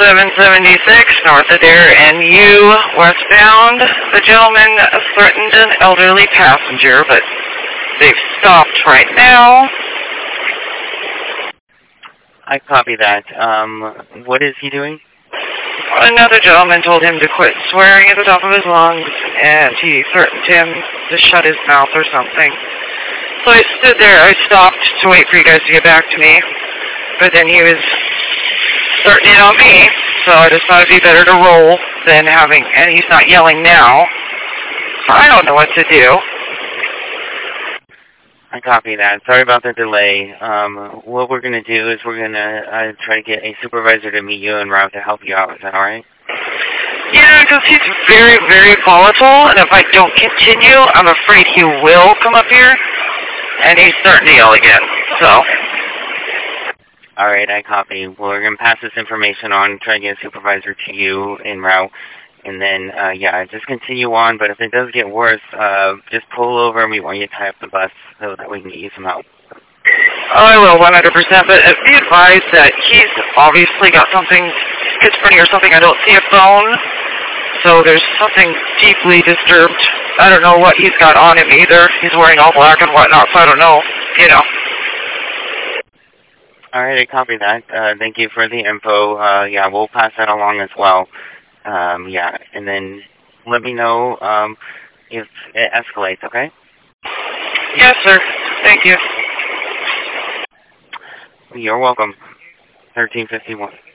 776 north of there and U westbound. The gentleman threatened an elderly passenger, but they've stopped right now. I copy that. What is he doing? Another gentleman told him to quit swearing at the top of his lungs, and he threatened him to shut his mouth or something. So I stood there. I stopped to wait for you guys to get back to me, but then he was threatening on me, so I just thought it'd be better to roll than having, and he's not yelling now. So I don't know what to do. I copy that. Sorry about the delay. What we're going to do is we're going to try to get a supervisor to meet you en route to help you out. Is that all right? Yeah, because he's very, very volatile, and if I don't continue, I'm afraid he will come up here, and he's starting to yell again. So. All right, I copy. Well, we're going to pass this information on, try to get a supervisor to you en route. And then, yeah, just continue on. But if it does get worse, just pull over and we want you to tie up the bus so that we can get you some help. Oh, I will, 100%. But be advised that he's obviously got something, schizophrenia or something. I don't see a phone. So there's something deeply disturbed. I don't know what he's got on him either. He's wearing all black and whatnot, so I don't know, you know. All right, I copy that. Thank you for the info. Yeah, we'll pass that along as well. Yeah, and then let me know if it escalates, okay? Yes, sir. Thank you. You're welcome. 1351.